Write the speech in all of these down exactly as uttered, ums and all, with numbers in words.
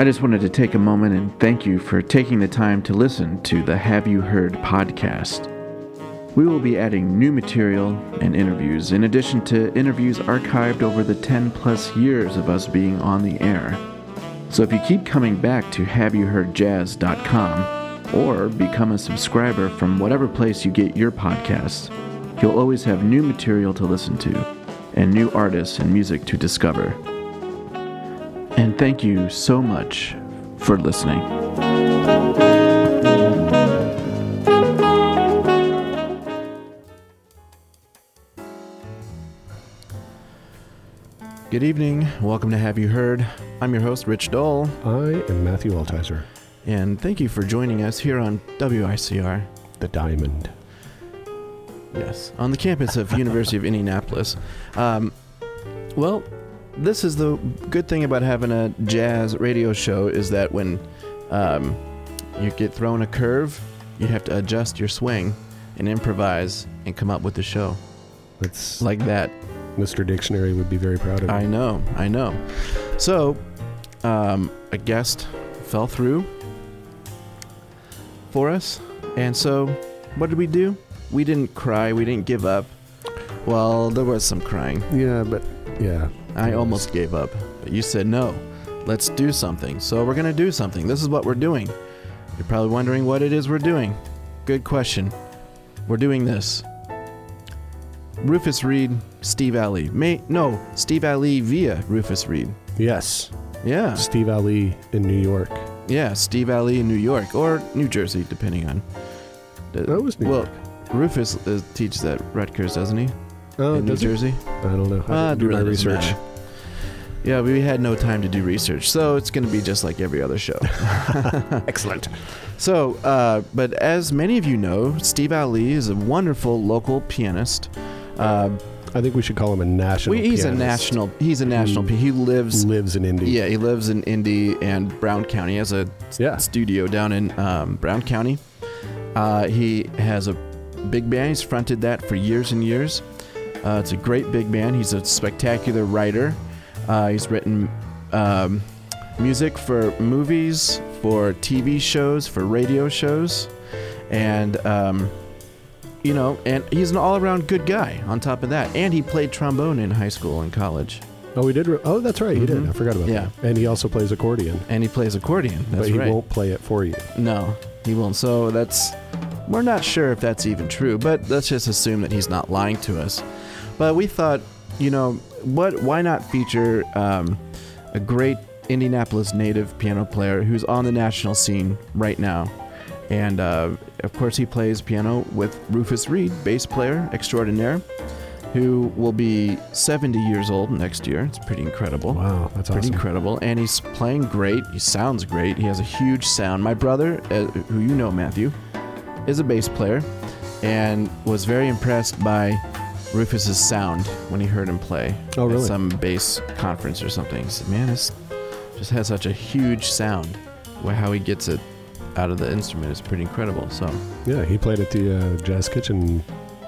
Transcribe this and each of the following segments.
I just wanted to take a moment and thank you for taking the time to listen to the Have You Heard podcast. We will be adding new material and interviews, in addition to interviews archived over the ten plus years of us being on the air. So if you keep coming back to have you heard jazz dot com or become a subscriber from whatever place you get your podcasts, you'll always have new material to listen to and new artists and music to discover. And thank you so much for listening. Good evening. Welcome to Have You Heard? I'm your host, Rich Dole. I am Matthew Altizer. And thank you for joining us here on W I C R. The Diamond. Yes, on the campus of University of Indianapolis. Um, well, this is the good thing about having a jazz radio show is that when um, you get thrown a curve, you have to adjust your swing and improvise and come up with the show. That's like that. Mister Dictionary would be very proud of you. I know, I know. So, um, a guest fell through for us, and so what did we do? We didn't cry, we didn't give up. Well, there was some crying. Yeah, but, yeah. I almost gave up, but you said no, let's do something. So we're going to do something. This is what we're doing. You're probably wondering what it is we're doing. Good question. We're doing this. Rufus Reid, Steve Ali. May, no, Steve Ali via Rufus Reid. Yes. Yeah. Steve Ali in New York. Yeah, Steve Ali in New York or New Jersey, depending on. The, that was New well, York. Rufus uh, teaches at Rutgers, doesn't he? Oh, in New does he? Jersey. I don't know. I Uh, didn't do really my doesn't research. matter. Yeah, we had no time to do research, so it's going to be just like every other show. Excellent. So, uh, but as many of you know, Steve Ali is a wonderful local pianist. Uh, I think we should call him a national we, he's pianist. a national. He's a national. He, he lives lives in Indy. Yeah, he lives in Indy and Brown County. He has a Yeah. studio down in um, Brown County. Uh, he has a big band. He's fronted that for years and years. Uh, it's a great big band. He's a spectacular writer. Uh, he's written um, music for movies, for T V shows, for radio shows, and um, you know, and he's an all-around good guy. On top of that, and he played trombone in high school and college. Oh, we did. Re- oh, that's right. He Mhm. did. I forgot about Yeah. that. And he also plays accordion. And he plays accordion. That's but he right. won't play it for you. No, he won't. So that's, we're not sure if that's even true, but let's just assume that he's not lying to us. But we thought, you know, what? Why not feature um, a great Indianapolis native piano player who's on the national scene right now? And uh, of course, he plays piano with Rufus Reid, bass player extraordinaire, who will be seventy years old next year. It's pretty incredible. Wow, that's Pretty awesome. incredible. And he's playing great. He sounds great. He has a huge sound. My brother, uh, who you know, Matthew, is a bass player and was very impressed by Rufus's sound when he heard him play Oh, really? at some bass conference or something. He said, man, this just has such a huge sound. Well, how he gets it out of the instrument is pretty incredible. So, Yeah, he played at the uh, Jazz Kitchen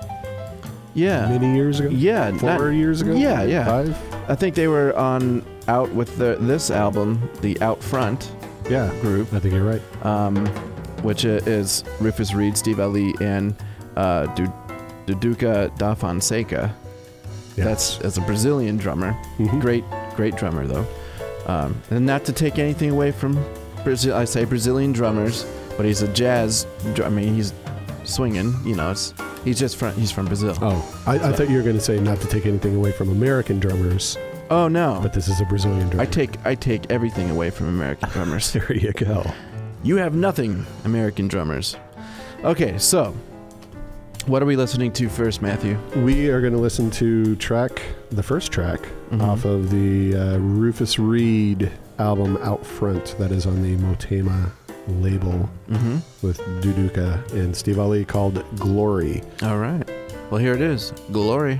yeah. many years ago. Yeah. Four not- years ago? Yeah, yeah. Five? I think they were on out with the, this album, the Out Front Yeah, group. I think you're right. um, which is Rufus Reid, Steve Ali, and uh, Du- Duduca da Fonseca. Yes. That's as a Brazilian drummer. Mhm. Great, great drummer though. Um, and not to take anything away from Brazil, I say Brazilian drummers, but he's a jazz. Dr- I mean, he's swinging. You know, it's he's just from he's from Brazil. Oh, I, I So- thought you were going to say not to take anything away from American drummers, Oh no, but this is a Brazilian drummer. I take I take everything away from American drummers. There you go. You have nothing, American drummers. Okay, so what are we listening to first, Matthew? We are going to listen to track, the first track Mhm. off of the uh, Rufus Reid album Out Front that is on the Motema label Mm-hmm. with Duduca and Steve Ali called Glory. All right. Well, here it is. Glory.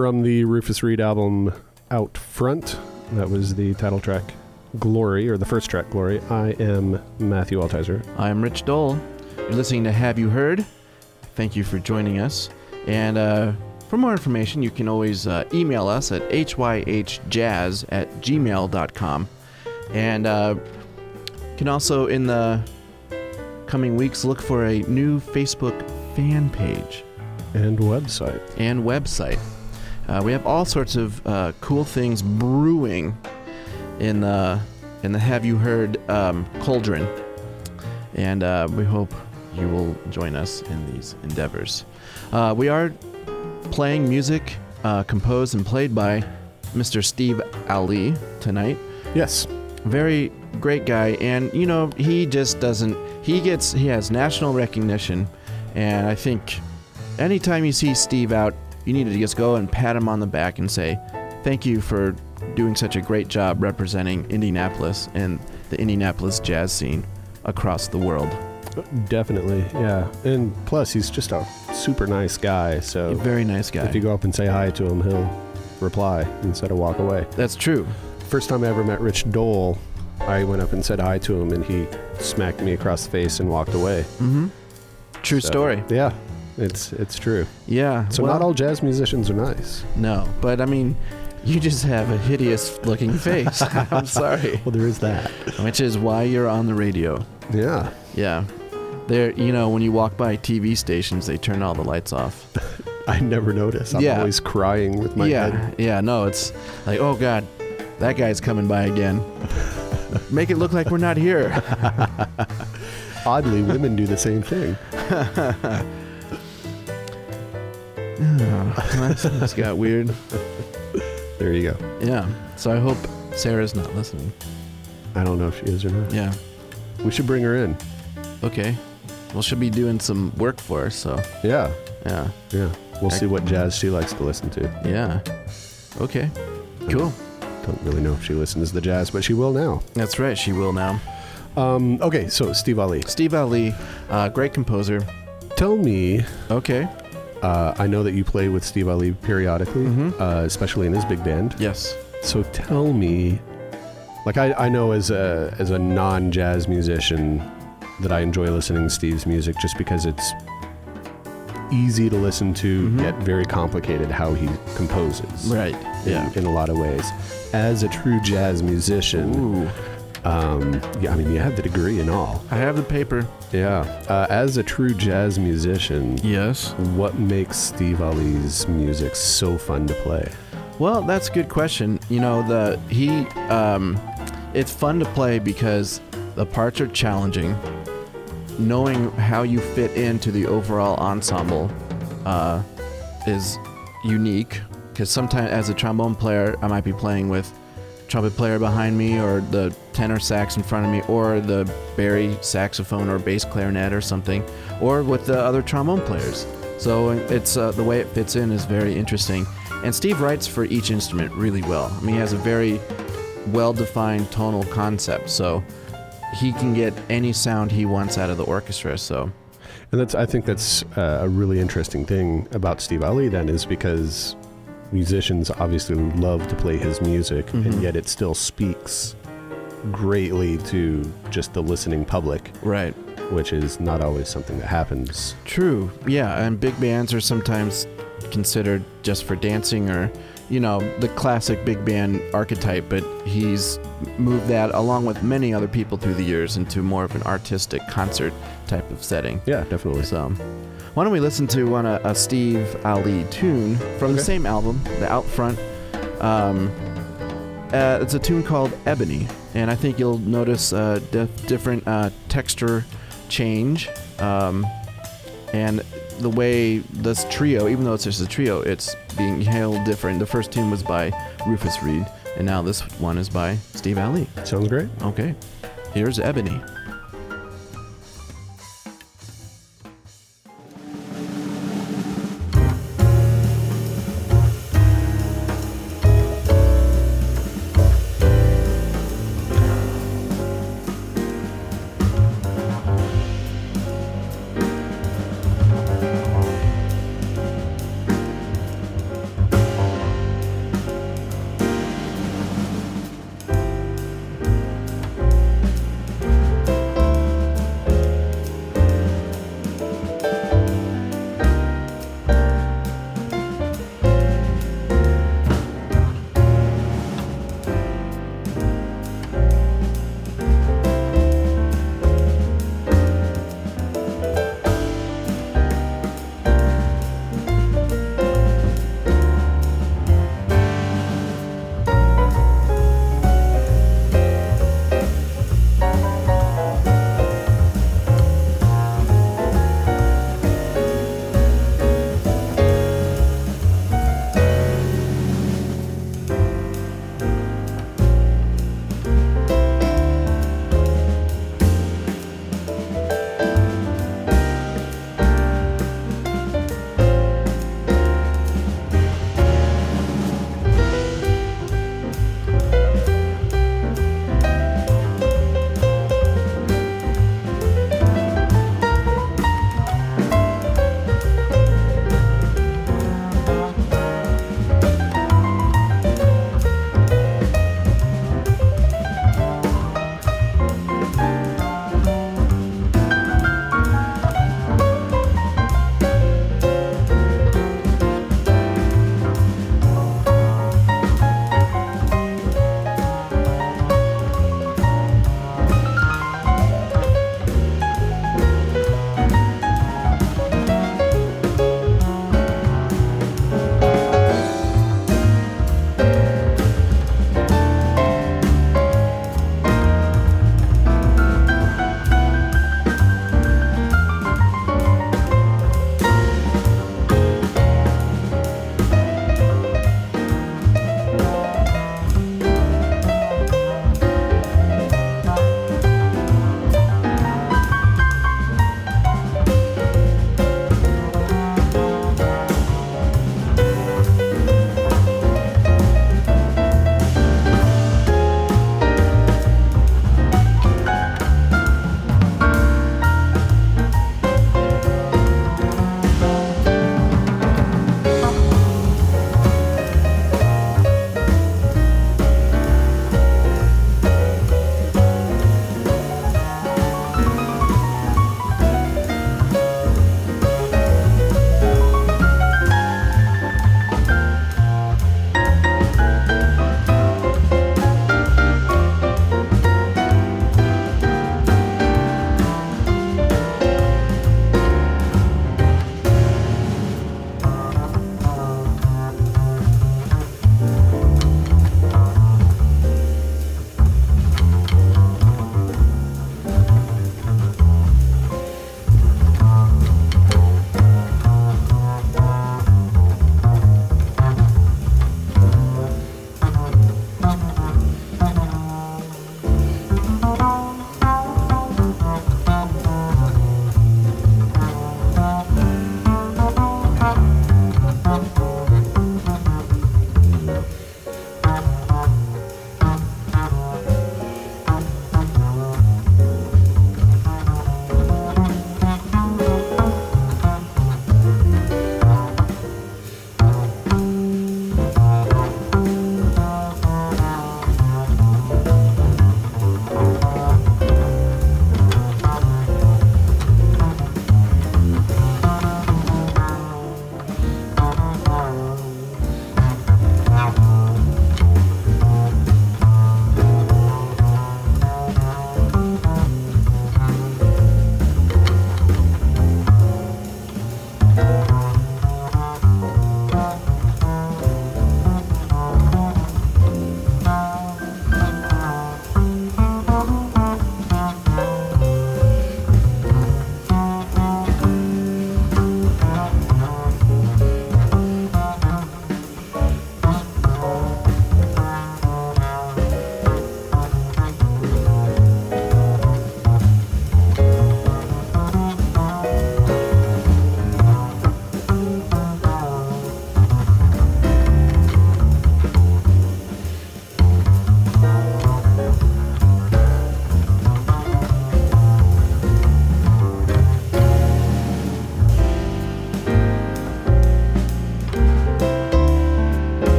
from the Rufus Reid album Out Front. That was the title track, Glory, or the first track, Glory. I am Matthew Altizer. I'm Rich Dole. You're listening to Have You Heard? Thank you for joining us. And uh, for more information, you can always uh, email us at h y h jazz at gmail dot com. And uh, you can also, in the coming weeks, look for a new Facebook fan page. And website. And website. Uh, we have all sorts of uh, cool things brewing in the in the Have You Heard um, cauldron, and uh, we hope you will join us in these endeavors. Uh, we are playing music uh, composed and played by Mister Steve Ali tonight. Yes, very great guy, and you know he just doesn't. He gets he has national recognition, and I think anytime you see Steve out, you need to just go and pat him on the back and say, thank you for doing such a great job representing Indianapolis and the Indianapolis jazz scene across the world. Definitely, yeah. And plus, he's just a super nice guy. So A very nice guy. If you go up and say hi to him, he'll reply instead of walk away. That's true. First time I ever met Rich Dole, I went up and said hi to him, and he smacked me across the face and walked away. Mm-hmm. True So, story. Yeah. It's it's true. Yeah. So well, not all jazz musicians are nice. No, but I mean, you just have a hideous looking face. I'm sorry. Well, there is that. Which is why you're on the radio. Yeah. Yeah. There, you know, when you walk by T V stations, they turn all the lights off. I never notice. I'm Yeah. always crying with my yeah. head. Yeah. No, it's like, oh God, that guy's coming by again. Make it look like we're not here. Oddly, women do the same thing. Oh, that's, that's got weird. There you go. Yeah. So I hope Sarah's not listening. I don't know if she is or not. Yeah. We should bring her in. Okay. Well, she'll be doing some work for us, so Yeah. yeah. Yeah. We'll I- see what jazz she likes to listen to. Yeah. Okay. Cool. Don't really know if she listens to the jazz, but she will now. That's right. She will now. Um, okay, so Steve Ali. Steve Ali, uh, great composer. Tell me, Okay. uh, I know that you play with Steve Ali periodically, Mhm. uh, especially in his big band. Yes. So tell me, like I, I know as a as a non-jazz musician that I enjoy listening to Steve's music just because it's easy to listen to, Mhm. yet very complicated how he composes. Right. In, Yeah. in a lot of ways. As a true jazz musician, Ooh. um, yeah, I mean, you have the degree and all. I have the paper. Yeah. Uh, as a true jazz musician, Yes. what makes Steve Ali's music so fun to play? Well, that's a good question. You know, the he um it's fun to play because the parts are challenging. Knowing how you fit into the overall ensemble uh, is unique, because sometimes as a trombone player, I might be playing with trumpet player behind me, or the tenor sax in front of me, or the bari saxophone or bass clarinet or something, or with the other trombone players. So it's uh, the way it fits in is very interesting. And Steve writes for each instrument really well. I mean, he has a very well-defined tonal concept, so he can get any sound he wants out of the orchestra. So, And that's, I think that's uh, a really interesting thing about Steve Ali then, is because musicians obviously love to play his music, Mhm. and yet it still speaks greatly to just the listening public, right. which is not always something that happens. True. Yeah, and big bands are sometimes considered just for dancing, or, you know, the classic big band archetype, but he's moved that, along with many other people through the years, into more of an artistic concert type of setting. Yeah, definitely. So, why don't we listen to one a, a Steve Ali tune from the Okay. same album, the Out Front. Um, uh, it's a tune called Ebony, and I think you'll notice a dif- different uh, texture change, um, and the way this trio, even though it's just a trio, it's being hailed different. The first tune was by Rufus Reid, and now this one is by Steve Ali. Sounds great. Okay, here's Ebony.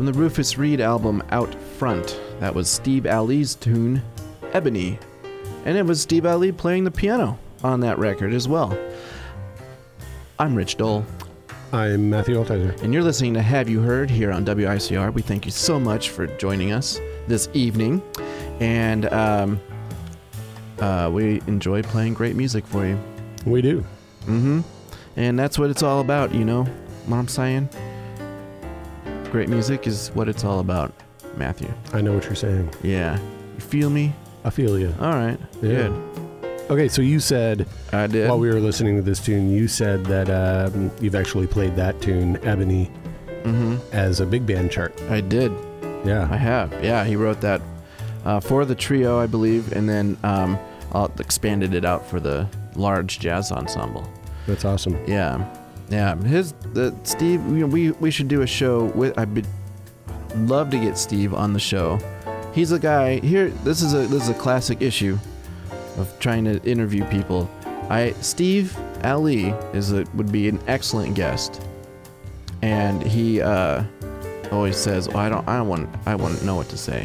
from the Rufus Reid album Out Front. That was Steve Ali's tune, Ebony. And it was Steve Ali playing the piano on that record as well. I'm Rich Dole. I'm Matthew Altizer. And you're listening to Have You Heard here on W I C R. We thank you so much for joining us this evening. And um, uh, we enjoy playing great music for you. We do. Mm-hmm. And that's what it's all about, you know what I'm saying? Great music is what it's all about, Matthew. I know what you're saying. Yeah. You feel me? I feel you. All right. Yeah. Good. Okay, so you said, I did. while we were listening to this tune, you said that um, you've actually played that tune, Ebony, mm-hmm. as a big band chart. I did. Yeah. I have. Yeah, he wrote that uh, for the trio, I believe, and then um, uh, expanded it out for the large jazz ensemble. That's awesome. Yeah. Yeah. His, the, Steve, you know, we, we should do a show with, I'd love to get Steve on the show. He's a guy here. This is a this is a classic issue of trying to interview people. I Steve Ali is a, would be an excellent guest, and he uh, always says, oh, "I don't, I don't want, I wouldn't know what to say."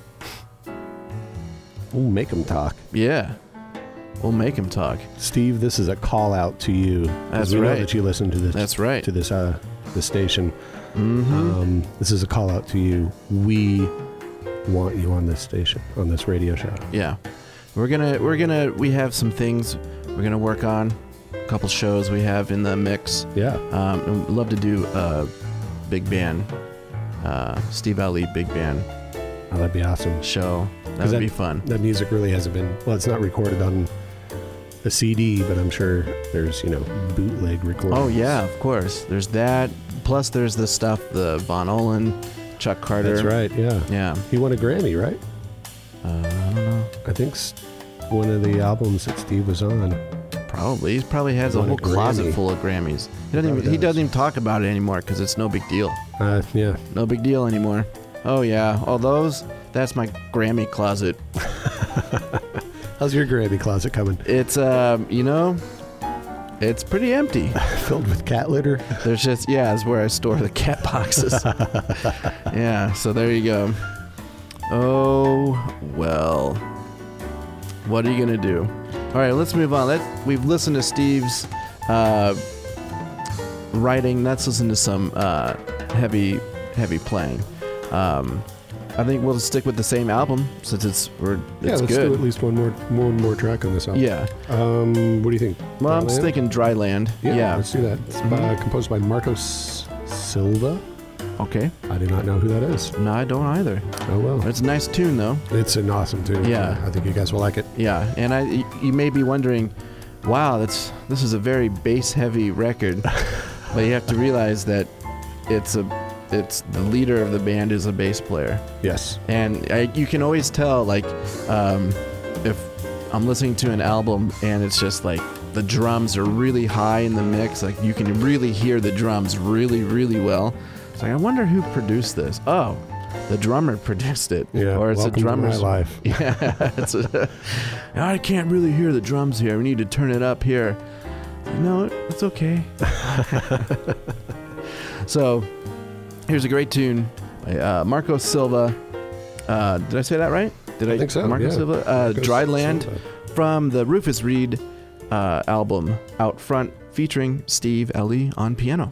We'll make him talk. Yeah, we'll make him talk. Steve, this is a call out to you. That's we right. know that you listen to this. That's right. To this uh, the station. Mm-hmm. Um, this is a call out to you. We want you on this station, on this radio show. Yeah. We're gonna, we're gonna, we have some things we're gonna work on. A couple shows we have in the mix. Yeah. Um, and we'd love to do a big band, uh, Steve Ali big band Oh, that'd be awesome. show. That would that, be fun. That music really hasn't been, well, it's not recorded on a C D, but I'm sure there's, you know, bootleg recordings. Oh yeah, of course. There's that. Plus there's the stuff, the Von Olin, Chuck Carter. That's right, yeah. Yeah. He won a Grammy, right? Uh, I don't know. I think s- one of the albums that Steve was on. Probably. He probably has a Won a whole closet Grammy. full of Grammys. He doesn't Probably even, he does. doesn't even talk about it anymore because it's no big deal. Uh, yeah. No big deal anymore. Oh yeah, all those. That's my Grammy closet. How's your Grammy closet coming? It's um, you know, it's pretty empty. Filled with cat litter? There's just yeah, it's where I store the cat boxes. Yeah, so there you go. Oh well, what are you gonna do? All right, let's move on. Let we've listened to Steve's uh, writing. Let's listen to some uh, heavy, heavy playing. Um, I think we'll stick with the same album since it's we're it's Yeah, let's good. do at least one more one more track on this album. Yeah. Um, what do you think? Well, I'm just Dryland? thinking Dry Land. Yeah, Yeah. let's do that. It's by, composed by Marcos Silva. Okay. I do not know who that is. No, I don't either. Oh well. It's a nice tune though. It's an awesome tune. Yeah. I think you guys will like it. Yeah, and I, y- you may be wondering, wow, that's this is a very bass-heavy record, but you have to realize that it's a, it's the leader of the band is a bass player, Yes. and I, you can always tell, like, um, if I'm listening to an album and it's just like the drums are really high in the mix, like you can really hear the drums really, really well. It's like I wonder who produced this. Oh. The drummer produced it, Yeah. or it's welcome a drummer's to my life. Yeah, it's a, I can't really hear the drums here. We need to turn it up here. No, it's okay. So, here's a great tune by uh, Marcos Silva. Uh, did I say that right? Did I think so, Marcos yeah. Silva. Uh, Marcos Dry Land Silva. from the Rufus Reid uh, album Out Front, featuring Steve Ali on piano.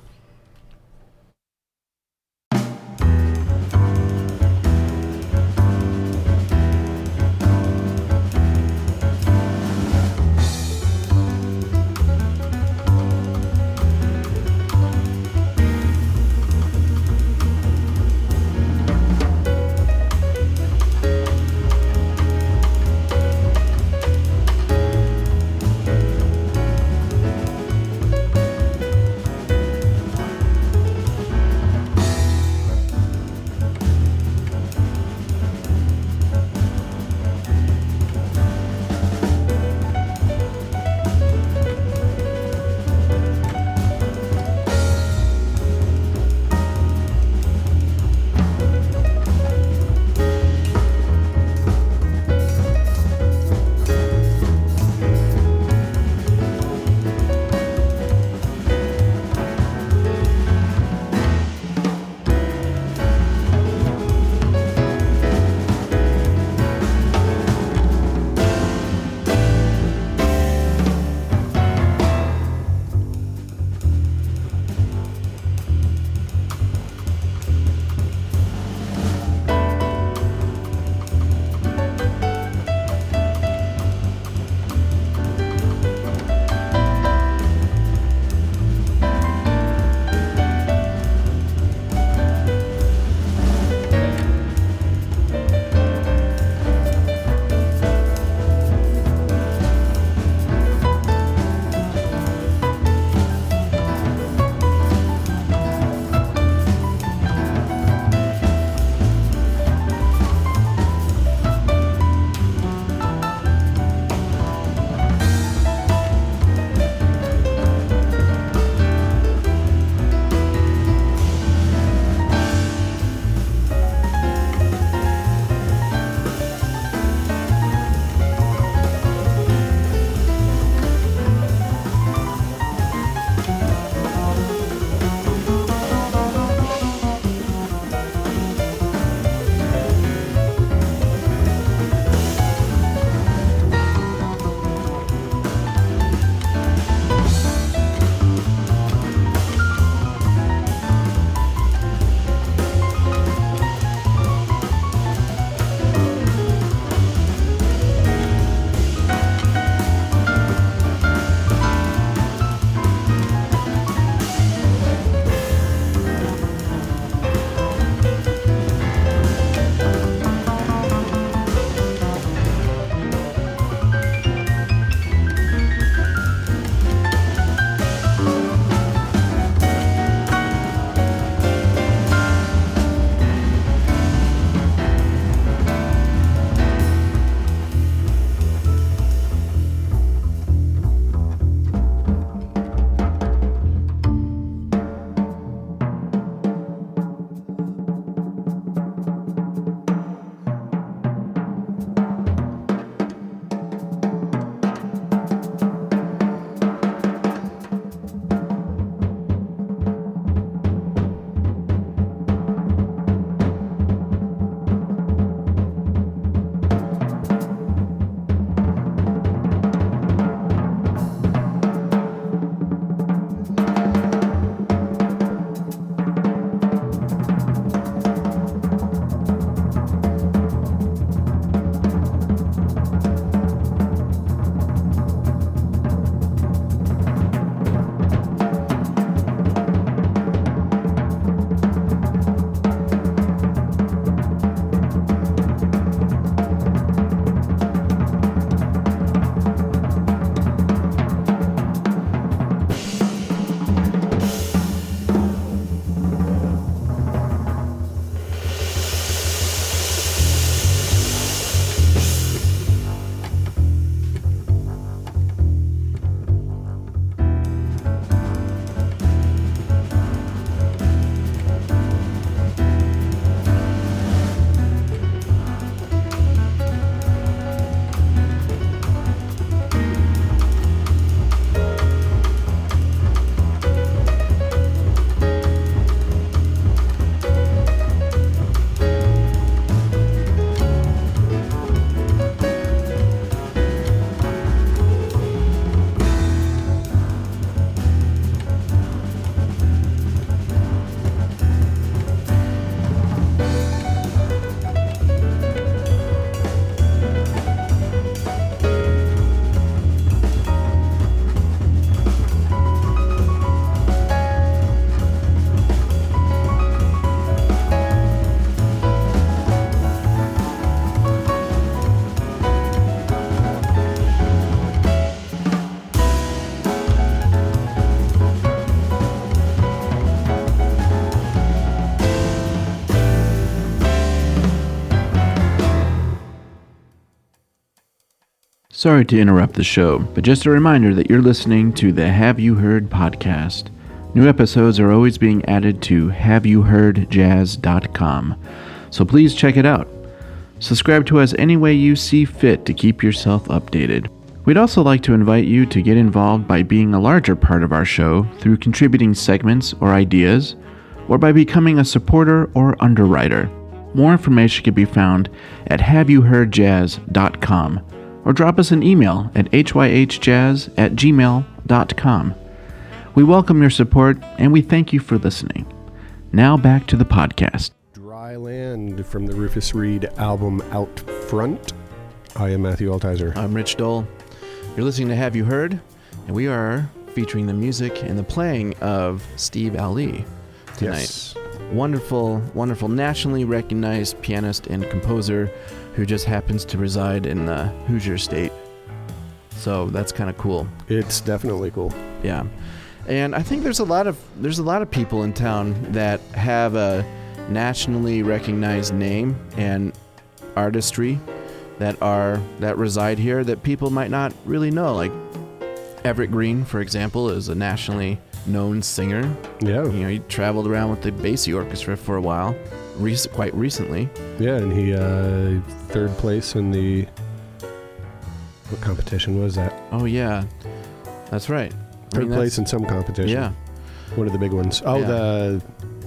Sorry to interrupt the show, but just a reminder that you're listening to the Have You Heard podcast. New episodes are always being added to have you heard jazz dot com, so please check it out. Subscribe to us any way you see fit to keep yourself updated. We'd also like to invite you to get involved by being a larger part of our show through contributing segments or ideas, or by becoming a supporter or underwriter. More information can be found at have you heard jazz dot com, or drop us an email at h y h jazz at gmail dot com. We welcome your support, and we thank you for listening. Now back to the podcast. Dry Land from the Rufus Reid album Out Front. I am Matthew Altizer. I'm Rich Dole. You're listening to Have You Heard? And we are featuring the music and the playing of Steve Ali tonight. Yes. Wonderful, wonderful, nationally recognized pianist and composer who just happens to reside in the Hoosier State. So that's kind of cool. It's definitely cool. Yeah. And I think there's a lot of there's a lot of people in town that have a nationally recognized name and artistry that are that reside here that people might not really know. Like Everett Green, for example, is a nationally known singer. Yeah. You know, he traveled around with the Basie Orchestra for a while, rec- quite recently. Yeah, and he uh, third place in the what competition was that? Oh yeah, that's right. I Third mean, place in some competition. Yeah. One of the big ones. Oh, Yeah. the...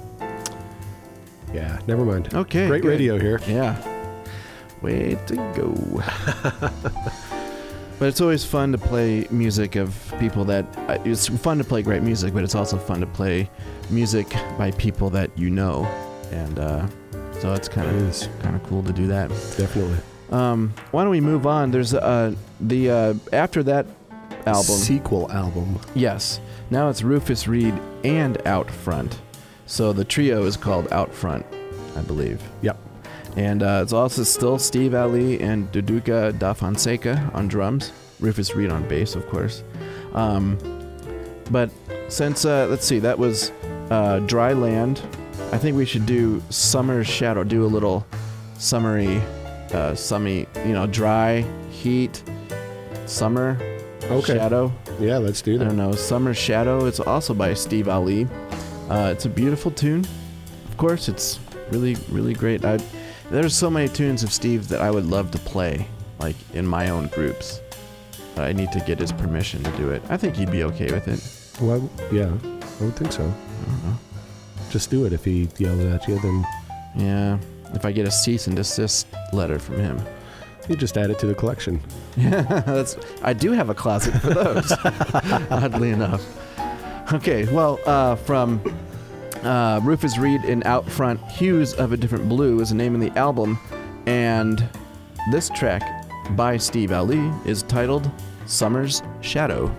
Yeah, never mind. Okay. Great good. radio here. Yeah. Way to go. But it's always fun to play music of people that... Uh, it's fun to play great music, but it's also fun to play music by people that you know. And uh, so it's kind It of is. kind of cool to do that. Definitely. Um, why don't we move on? There's uh, the... Uh, after that album... Sequel album. Yes. Now it's Rufus Reid and Out Front. So the trio is called Out Front, I believe. Yep. And uh, it's also still Steve Ali and Duduka Da Fonseca on drums. Rufus Reid on bass, of course. Um, but since, uh, let's see, that was uh, Dry Land, I think we should do Summer's Shadow. Do a little summery, uh, summy, you know, dry, heat, summer, Okay. shadow. Yeah, let's do I that. don't know, Summer's Shadow. It's also by Steve Ali. Uh, it's a beautiful tune. Of course, it's really, really great. I, there's so many tunes of Steve that I would love to play, like in my own groups. But I need to get his permission to do it. I think he'd be okay with it. Well, yeah, I would think so. I don't know. Just do it. If he yells at you, then Yeah, if I get a cease and desist letter from him. you just add it to the collection. Yeah, that's. I do have a closet for those. Oddly enough. Okay, well, uh, from uh, Rufus Reid in Out Front, Hues of a Different Blue is the name of the album, and this track by Steve Ali is titled Summer's Shadow.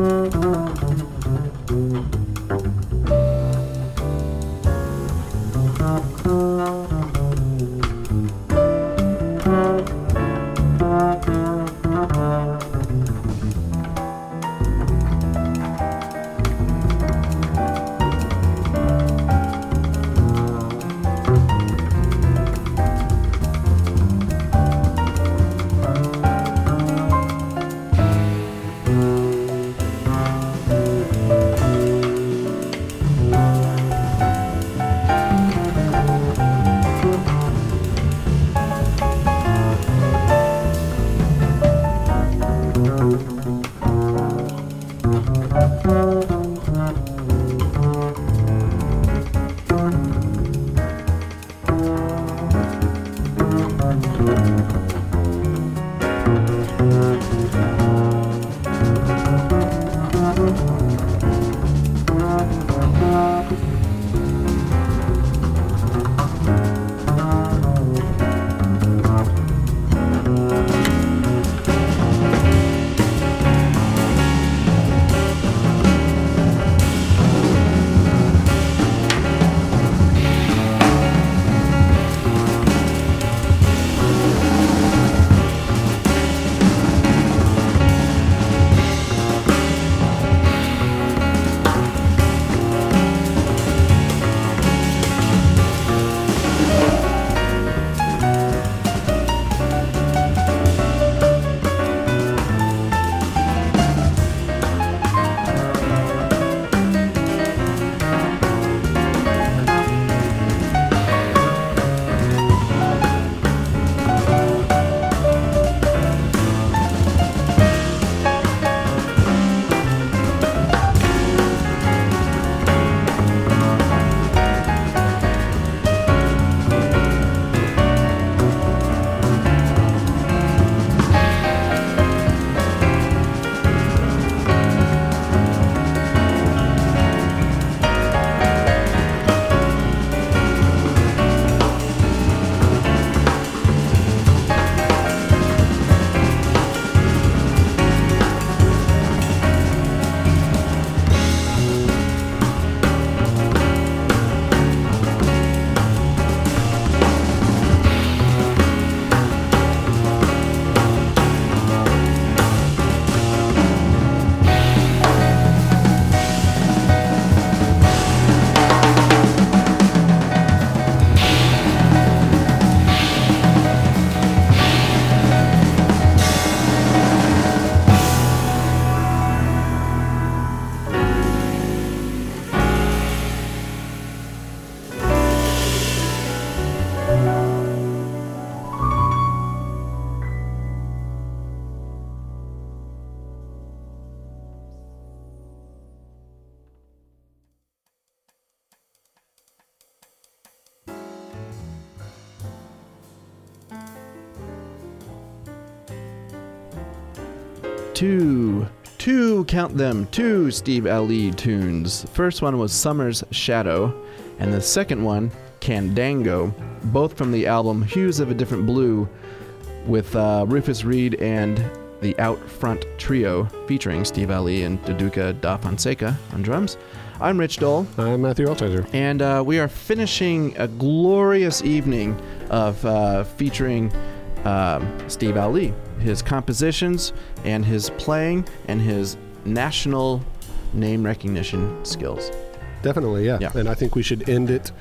two, two, count them, two Steve Ali tunes. The first one was Summer's Shadow, and the second one, Candango, both from the album Hues of a Different Blue, with uh, Rufus Reid and the Out Front Trio, featuring Steve Ali and Duduka da Fonseca on drums. I'm Rich Dole. I'm Matthew Altizer. And uh, we are finishing a glorious evening of uh, featuring um, Steve Ali, his compositions and his playing and his national name recognition skills. Definitely, yeah. yeah. And I think we should end it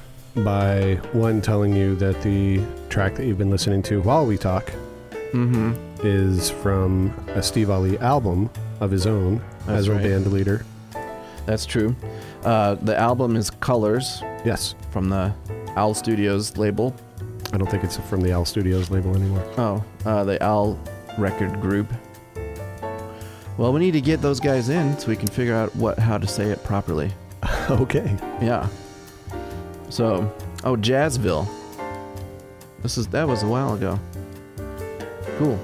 by, one, telling you that the track that you've been listening to while we talk mm-hmm. is from a Steve Ali album of his own. That's as a right. band leader. That's true. Uh, the album is Colors. Yes. From the Owl Studios label. I don't think it's from the Owl Studios label anymore. Oh, uh, the Owl Record Group. Well, we need to get those guys in so we can figure out what how to say it properly. Okay. Yeah. So, oh, Jazzville. This is that was a while ago. Cool.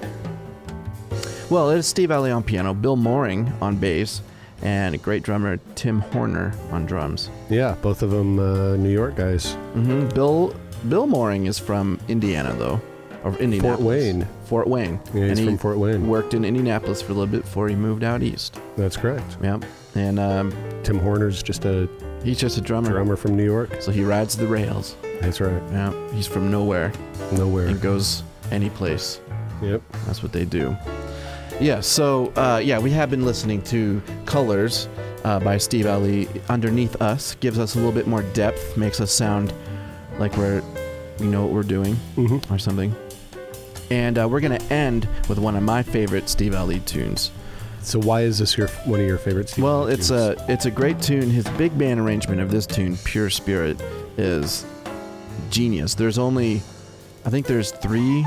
Well, it's Steve Ali on piano, Bill Mooring on bass, and a great drummer Tim Horner on drums. Yeah, both of them uh, New York guys. Mm-hmm. Bill Bill Mooring is from Indiana, though, or Indianapolis. Fort Wayne. Fort Wayne. Yeah, he's and he from Fort Wayne. Worked in Indianapolis for a little bit before he moved out east. That's correct. Yep. And um, Tim Horner's just a he's just a drummer. drummer from New York. So he rides the rails. That's right. Yeah. He's from nowhere. Nowhere. And goes any place. Yep. That's what they do. Yeah, so, uh, yeah, we have been listening to Colors uh, by Steve Ali. Underneath Us gives us a little bit more depth, makes us sound like we're, we know what we're doing mm-hmm. or something. And uh, we're going to end with one of my favorite Steve Ali tunes. So why is this your one of your favorite Steve Well, Ali it's tunes? a, it's a great tune. His big band arrangement of this tune, Pure Spirit, is genius. There's only, I think there's three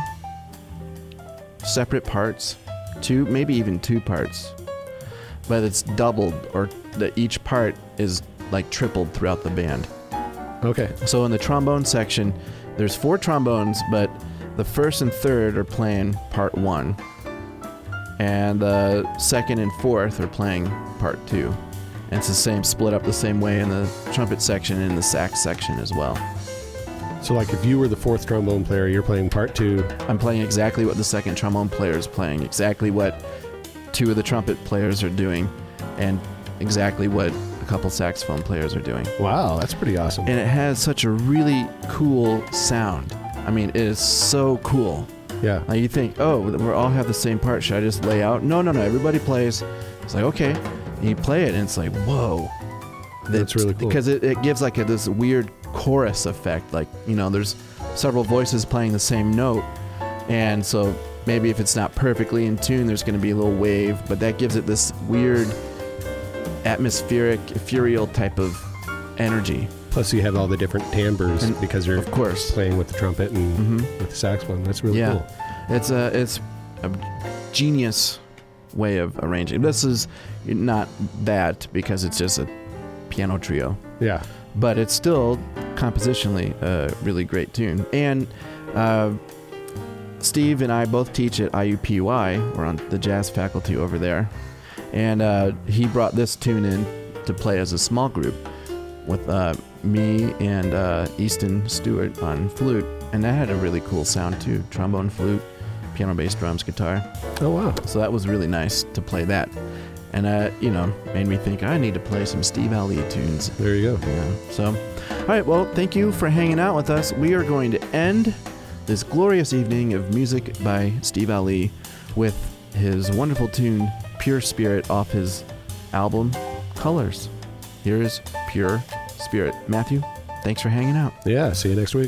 separate parts, two, maybe even two parts, but it's doubled, or that each part is like tripled throughout the band. Okay. So in the trombone section, there's four trombones, but the first and third are playing part one, and the second and fourth are playing part two. And it's the same, split up the same way in the trumpet section and in the sax section as well. So like if you were the fourth trombone player, you're playing part two. I'm playing exactly what the second trombone player is playing, exactly what two of the trumpet players are doing, and exactly what a couple saxophone players are doing. Wow, that's pretty awesome. And it has such a really cool sound. I mean, it is so cool. Yeah. Like you think, oh, we all have the same part. Should I just lay out? No, no, no. Everybody plays. It's like, okay. And you play it, and it's like, whoa. That's really cool. Because it, it gives like a, this weird chorus effect. Like, you know, there's several voices playing the same note. And so maybe if it's not perfectly in tune, there's going to be a little wave. But that gives it this weird atmospheric, ethereal type of energy. Plus you have all the different timbres And because you're of course playing with the trumpet and mm-hmm. with the saxophone. That's really yeah. cool. It's a it's a genius way of arranging. This is not that because it's just a piano trio. Yeah. But it's still compositionally a really great tune. And uh, Steve and I both teach at I U P U I. We're on the jazz faculty over there. And uh, he brought this tune in to play as a small group with uh, me and uh, Easton Stewart on flute. And that had a really cool sound too. Trombone, flute, piano, bass, drums, guitar. Oh, wow. So that was really nice to play that. And, uh, you know, made me think I need to play some Steve Ali tunes. There you go. Yeah. So, all right, well, thank you for hanging out with us. We are going to end this glorious evening of music by Steve Ali with his wonderful tune, Pure Spirit, off his album, Colors. Here is Pure Spirit. Matthew, thanks for hanging out. Yeah, see you next week.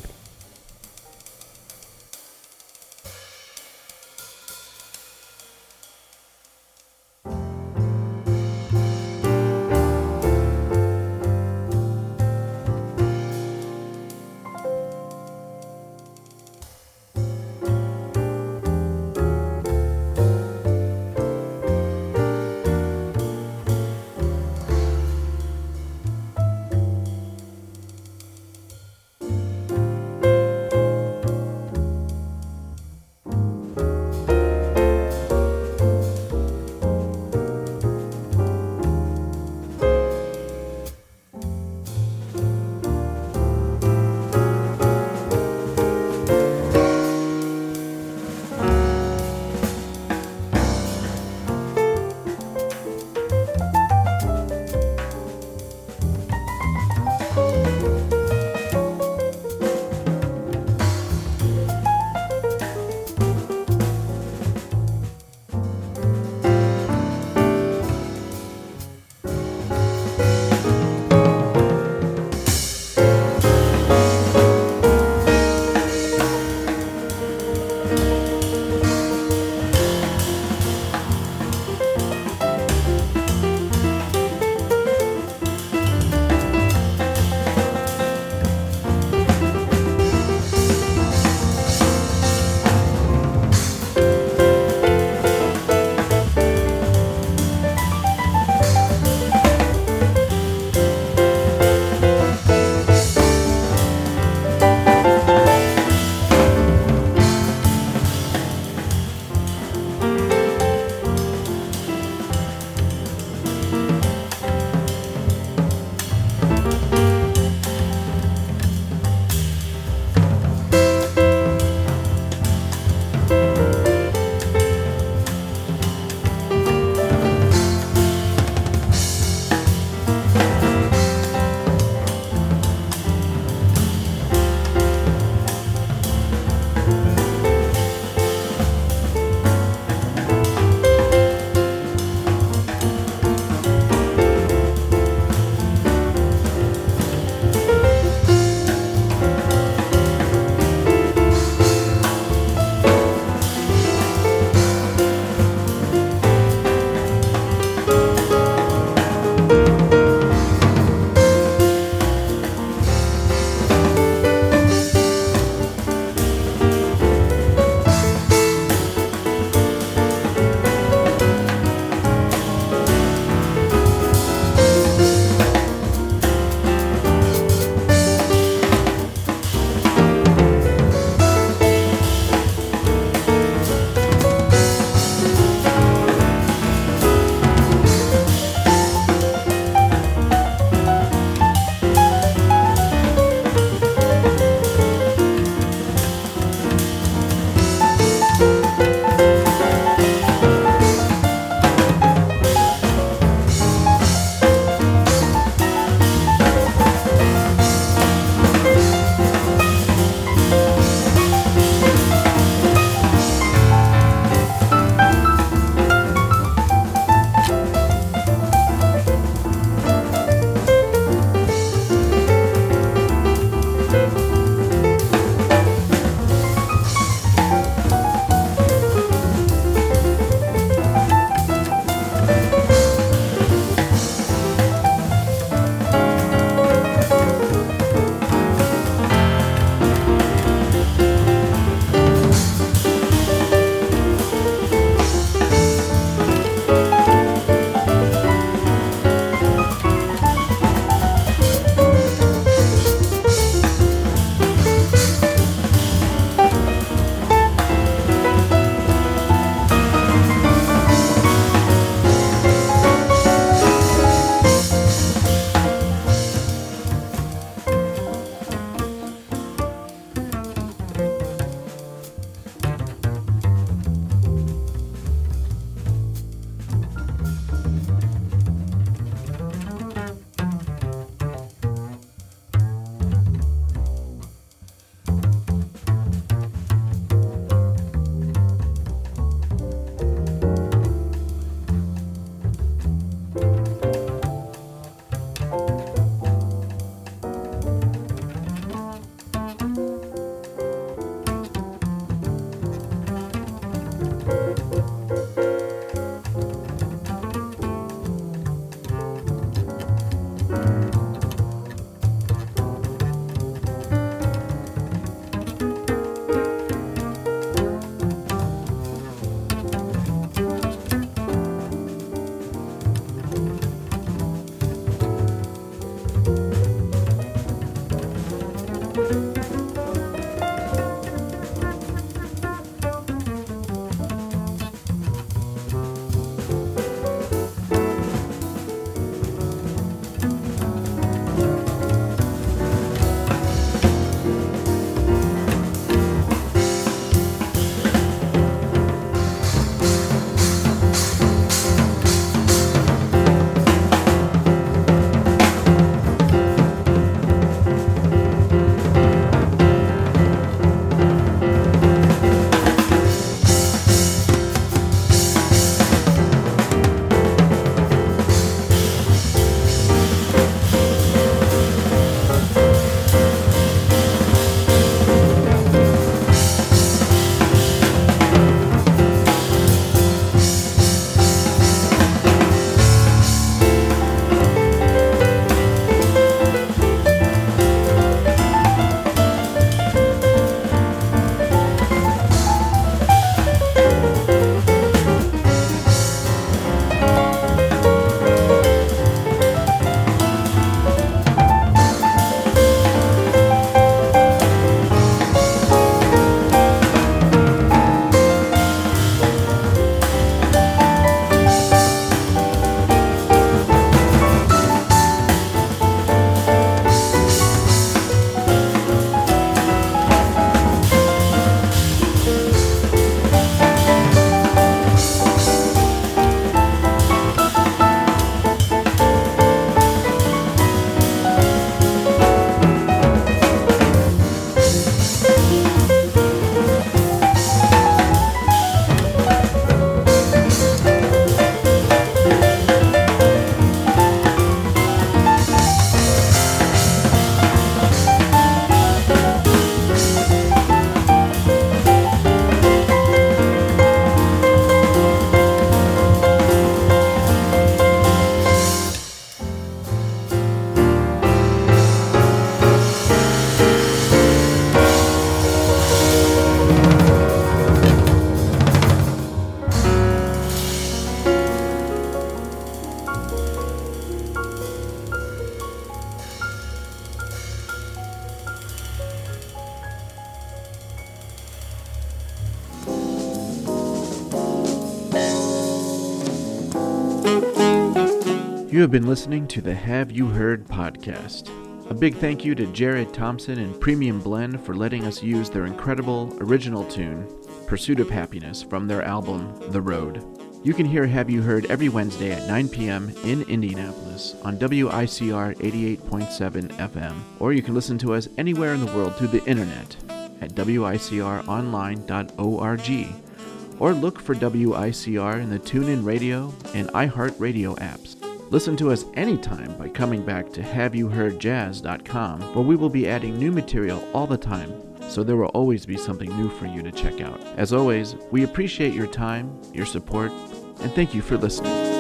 You have been listening to the Have You Heard podcast. A big thank you to Jared Thompson and Premium Blend for letting us use their incredible original tune, Pursuit of Happiness, from their album, The Road. You can hear Have You Heard every Wednesday at nine p.m. in Indianapolis on W I C R eighty-eight point seven F M, or you can listen to us anywhere in the world through the internet at W I C R online dot org, or look for W I C R in the TuneIn Radio and iHeartRadio apps. Listen to us anytime by coming back to have you heard jazz dot com, where we will be adding new material all the time, so there will always be something new for you to check out. As always, we appreciate your time, your support, and thank you for listening.